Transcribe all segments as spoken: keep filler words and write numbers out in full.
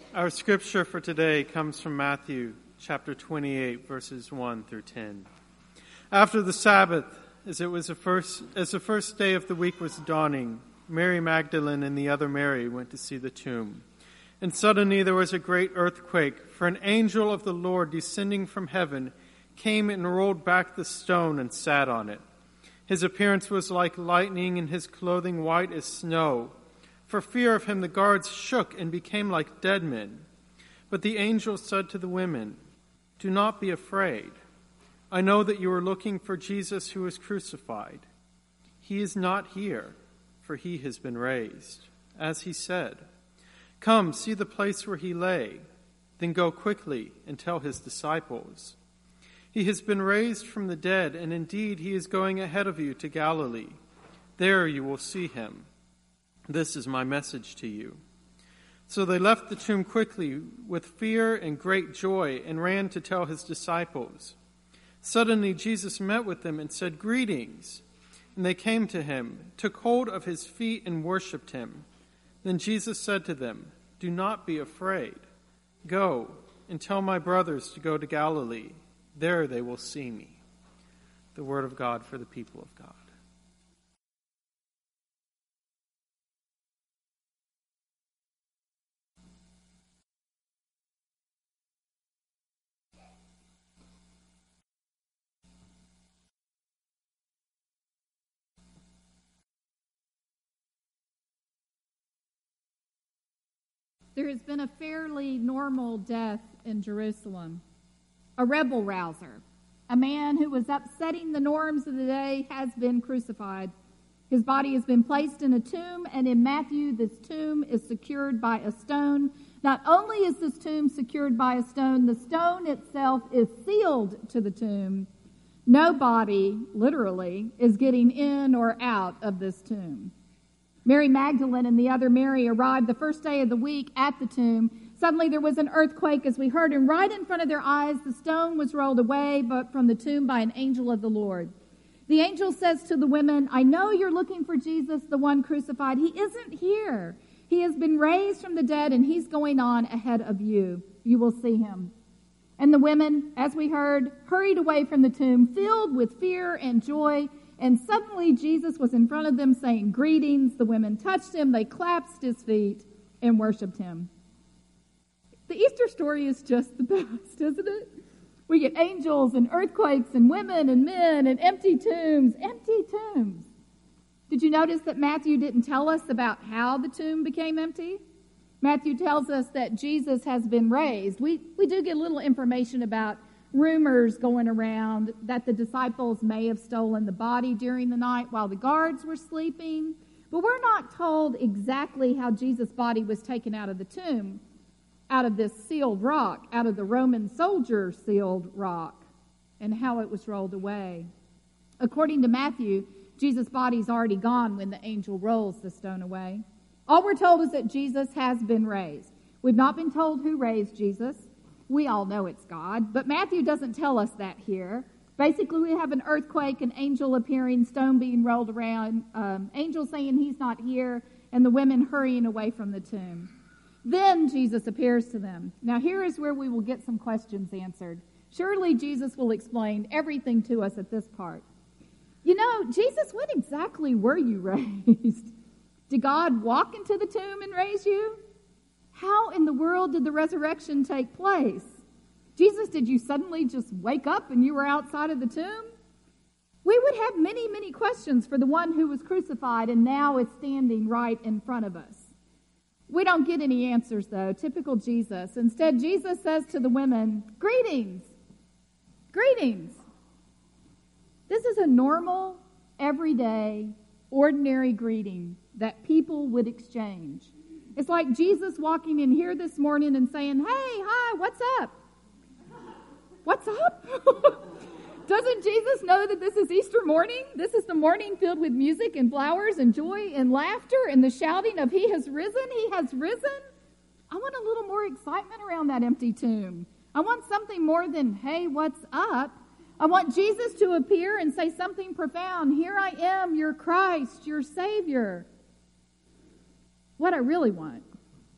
Our scripture for today comes from Matthew chapter twenty-eight, verses one through ten. After the Sabbath, as it was the first, as the first day of the week was dawning, Mary Magdalene and the other Mary went to see the tomb. And suddenly there was a great earthquake, for an angel of the Lord descending from heaven came and rolled back the stone and sat on it. His appearance was like lightning, and his clothing white as snow. For fear of him, the guards shook and became like dead men. But the angel said to the women, "Do not be afraid. I know that you are looking for Jesus who was crucified. He is not here, for he has been raised, as he said. Come, see the place where he lay. Then go quickly and tell his disciples. He has been raised from the dead, and indeed he is going ahead of you to Galilee. There you will see him. This is my message to you." So they left the tomb quickly with fear and great joy and ran to tell his disciples. Suddenly Jesus met with them and said, "Greetings." And they came to him, took hold of his feet and worshipped him. Then Jesus said to them, "Do not be afraid. Go and tell my brothers to go to Galilee. There they will see me." The word of God for the people of God. There has been a fairly normal death in Jerusalem. A rebel rouser, a man who was upsetting the norms of the day, has been crucified. His body has been placed in a tomb, and in Matthew, this tomb is secured by a stone. Not only is this tomb secured by a stone, the stone itself is sealed to the tomb. Nobody, literally, is getting in or out of this tomb. Mary Magdalene and the other Mary arrived the first day of the week at the tomb. Suddenly there was an earthquake, as we heard, and right in front of their eyes the stone was rolled away but from the tomb by an angel of the Lord. The angel says to the women, "I know you're looking for Jesus, the one crucified. He isn't here. He has been raised from the dead, and he's going on ahead of you. You will see him." And the women, as we heard, hurried away from the tomb, filled with fear and joy. And suddenly Jesus was in front of them saying, "Greetings." The women touched him, they clasped his feet, and worshipped him. The Easter story is just the best, isn't it? We get angels and earthquakes and women and men and empty tombs, empty tombs. Did you notice that Matthew didn't tell us about how the tomb became empty? Matthew tells us that Jesus has been raised. We, we do get a little information about rumors going around that the disciples may have stolen the body during the night while the guards were sleeping. But we're not told exactly how Jesus' body was taken out of the tomb, out of this sealed rock, out of the Roman soldier sealed rock, and how it was rolled away. According to Matthew, Jesus' body's already gone when the angel rolls the stone away. All we're told is that Jesus has been raised. We've not been told who raised Jesus. We all know it's God, but Matthew doesn't tell us that here. Basically, we have an earthquake, an angel appearing, stone being rolled around, um, angel saying he's not here, and the women hurrying away from the tomb. Then Jesus appears to them. Now, here is where we will get some questions answered. Surely Jesus will explain everything to us at this part. You know, Jesus, when exactly were you raised? Did God walk into the tomb and raise you? How in the world did the resurrection take place? Jesus, did you suddenly just wake up and you were outside of the tomb? We would have many, many questions for the one who was crucified and now is standing right in front of us. We don't get any answers, though. Typical Jesus. Instead, Jesus says to the women, "Greetings. Greetings." This is a normal, everyday, ordinary greeting that people would exchange. It's like Jesus walking in here this morning and saying, "Hey, hi, what's up? What's up?" Doesn't Jesus know that this is Easter morning? This is the morning filled with music and flowers and joy and laughter and the shouting of "He has risen, He has risen." I want a little more excitement around that empty tomb. I want something more than, "Hey, what's up?" I want Jesus to appear and say something profound. "Here I am, your Christ, your Savior." What I really want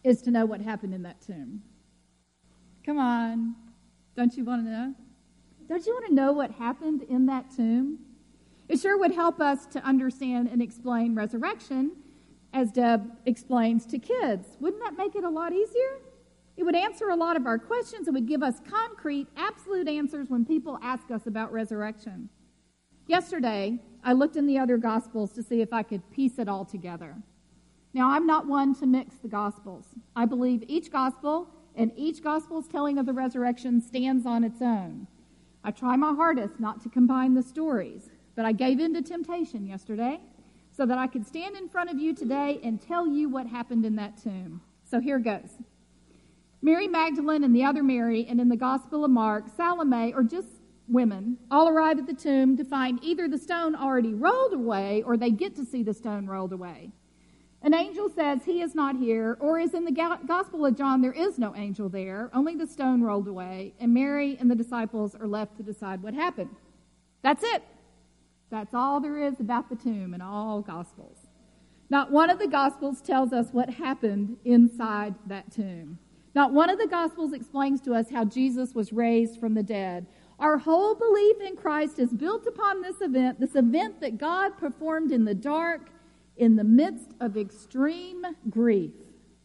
is to know what happened in that tomb. Come on. Don't you want to know? Don't you want to know what happened in that tomb? It sure would help us to understand and explain resurrection, as Deb explains to kids. Wouldn't that make it a lot easier? It would answer a lot of our questions. It would give us concrete, absolute answers when people ask us about resurrection. Yesterday, I looked in the other Gospels to see if I could piece it all together. Now, I'm not one to mix the Gospels. I believe each Gospel and each Gospel's telling of the resurrection stands on its own. I try my hardest not to combine the stories, but I gave in to temptation yesterday so that I could stand in front of you today and tell you what happened in that tomb. So here goes. Mary Magdalene and the other Mary, and in the Gospel of Mark, Salome, or just women, all arrive at the tomb to find either the stone already rolled away or they get to see the stone rolled away. An angel says he is not here, or as in the Gospel of John, there is no angel there, only the stone rolled away, and Mary and the disciples are left to decide what happened. That's it. That's all there is about the tomb in all Gospels. Not one of the Gospels tells us what happened inside that tomb. Not one of the Gospels explains to us how Jesus was raised from the dead. Our whole belief in Christ is built upon this event, this event that God performed in the dark, in the midst of extreme grief.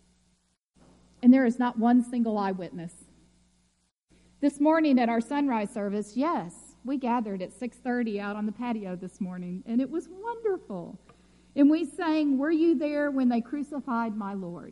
And there is not one single eyewitness. This morning at our sunrise service, yes, we gathered at six thirty out on the patio this morning, and it was wonderful. And we sang, "Were you there when they crucified my Lord?"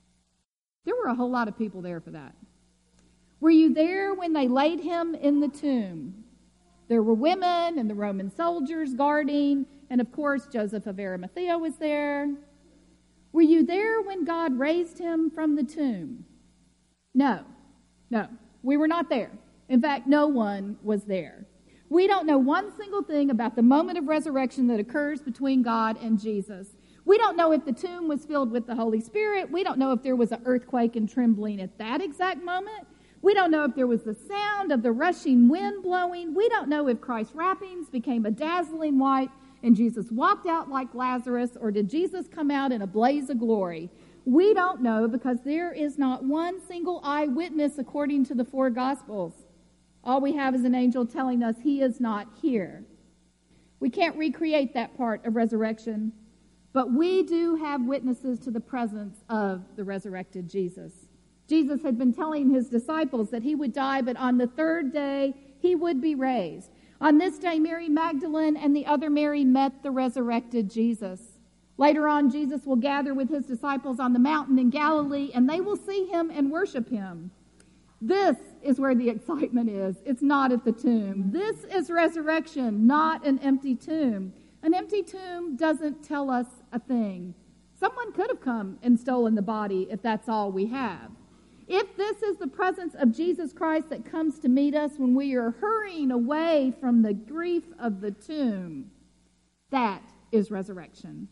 There were a whole lot of people there for that. Were you there when they laid him in the tomb? There were women and the Roman soldiers guarding, and of course Joseph of Arimathea was there. Were you there when God raised him from the tomb? No, no, we were not there. In fact, no one was there. We don't know one single thing about the moment of resurrection that occurs between God and Jesus. We don't know if the tomb was filled with the Holy Spirit. We don't know if there was an earthquake and trembling at that exact moment. We don't know if there was the sound of the rushing wind blowing. We don't know if Christ's wrappings became a dazzling white and Jesus walked out like Lazarus, or did Jesus come out in a blaze of glory? We don't know because there is not one single eyewitness according to the four Gospels. All we have is an angel telling us he is not here. We can't recreate that part of resurrection, but we do have witnesses to the presence of the resurrected Jesus. Jesus had been telling his disciples that he would die, but on the third day he would be raised. On this day, Mary Magdalene and the other Mary met the resurrected Jesus. Later on, Jesus will gather with his disciples on the mountain in Galilee, and they will see him and worship him. This is where the excitement is. It's not at the tomb. This is resurrection, not an empty tomb. An empty tomb doesn't tell us a thing. Someone could have come and stolen the body if that's all we have. If this is the presence of Jesus Christ that comes to meet us when we are hurrying away from the grief of the tomb, that is resurrection.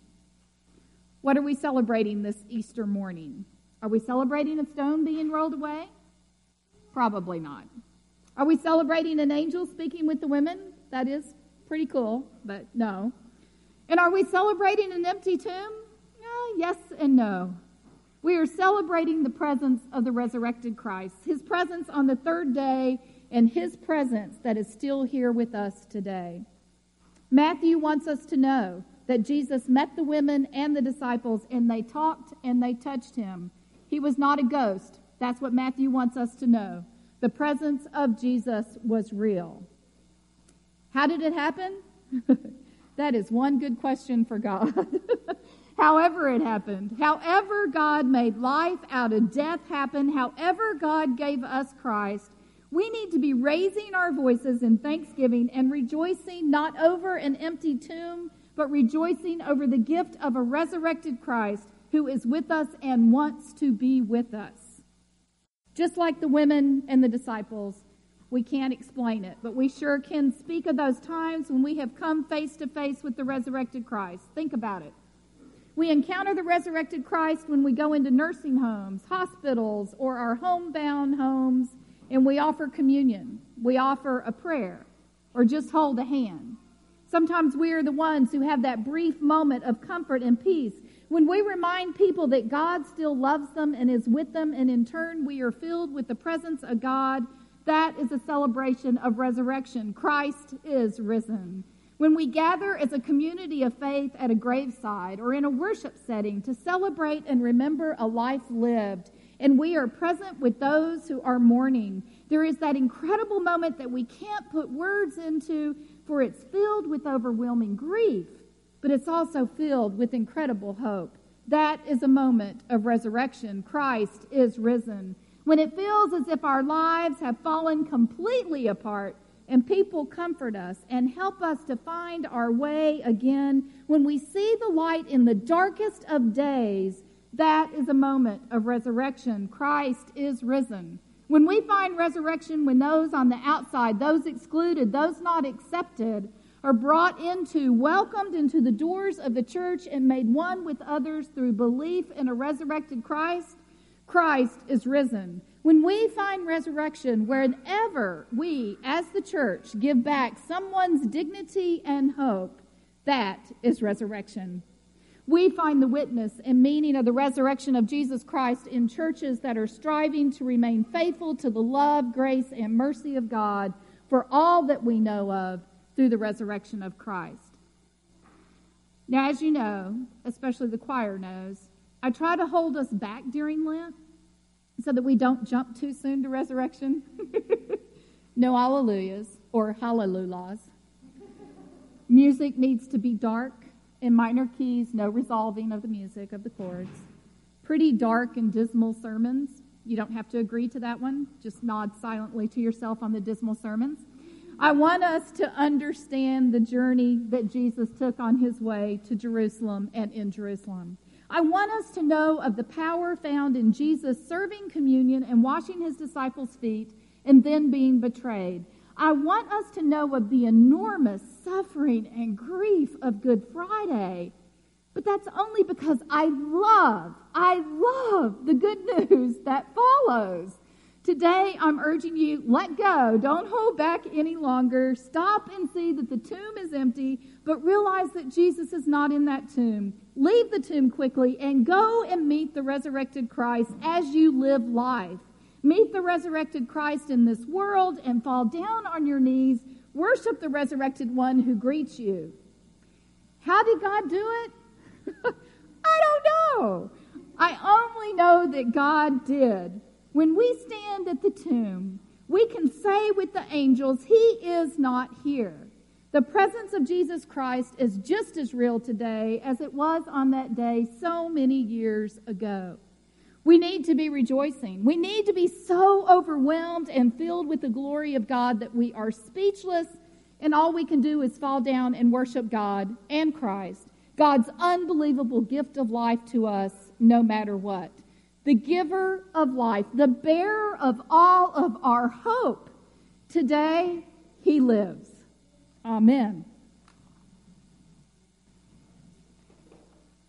What are we celebrating this Easter morning? Are we celebrating a stone being rolled away? Probably not. Are we celebrating an angel speaking with the women? That is pretty cool, but no. And are we celebrating an empty tomb? Uh, yes and no. We are celebrating the presence of the resurrected Christ, his presence on the third day, and his presence that is still here with us today. Matthew wants us to know that Jesus met the women and the disciples, and they talked and they touched him. He was not a ghost. That's what Matthew wants us to know. The presence of Jesus was real. How did it happen? That is one good question for God. However it happened, however God made life out of death happen, however God gave us Christ, we need to be raising our voices in thanksgiving and rejoicing not over an empty tomb, but rejoicing over the gift of a resurrected Christ who is with us and wants to be with us. Just like the women and the disciples, we can't explain it, but we sure can speak of those times when we have come face to face with the resurrected Christ. Think about it. We encounter the resurrected Christ when we go into nursing homes, hospitals, or our homebound homes, and we offer communion. We offer a prayer, or just hold a hand. Sometimes we are the ones who have that brief moment of comfort and peace when we remind people that God still loves them and is with them, and in turn we are filled with the presence of God, that is a celebration of resurrection. Christ is risen. When we gather as a community of faith at a graveside or in a worship setting to celebrate and remember a life lived, and we are present with those who are mourning, there is that incredible moment that we can't put words into, for it's filled with overwhelming grief, but it's also filled with incredible hope. That is a moment of resurrection. Christ is risen. When it feels as if our lives have fallen completely apart, and people comfort us and help us to find our way again, when we see the light in the darkest of days, that is a moment of resurrection. Christ is risen. When we find resurrection, when those on the outside, those excluded, those not accepted, are brought into, welcomed into the doors of the church and made one with others through belief in a resurrected Christ, Christ is risen. When we find resurrection, wherever we, as the church, give back someone's dignity and hope, that is resurrection. We find the witness and meaning of the resurrection of Jesus Christ in churches that are striving to remain faithful to the love, grace, and mercy of God for all that we know of through the resurrection of Christ. Now, as you know, especially the choir knows, I try to hold us back during Lent so that we don't jump too soon to resurrection. No hallelujahs or hallelujahs. Music needs to be dark in minor keys, no resolving of the music of the chords. Pretty dark and dismal sermons. You don't have to agree to that one. Just nod silently to yourself on the dismal sermons. I want us to understand the journey that Jesus took on his way to Jerusalem and in Jerusalem. I want us to know of the power found in Jesus serving communion and washing his disciples' feet and then being betrayed. I want us to know of the enormous suffering and grief of Good Friday. But that's only because I love, I love the good news that follows. Today, I'm urging you, let go. Don't hold back any longer. Stop and see that the tomb is empty, but realize that Jesus is not in that tomb. Leave the tomb quickly and go and meet the resurrected Christ as you live life. Meet the resurrected Christ in this world and fall down on your knees. Worship the resurrected one who greets you. How did God do it? I don't know. I only know that God did. When we stand at the tomb, we can say with the angels, he is not here. The presence of Jesus Christ is just as real today as it was on that day so many years ago. We need to be rejoicing. We need to be so overwhelmed and filled with the glory of God that we are speechless, and all we can do is fall down and worship God and Christ, God's unbelievable gift of life to us no matter what. The giver of life, the bearer of all of our hope. Today, he lives. Amen.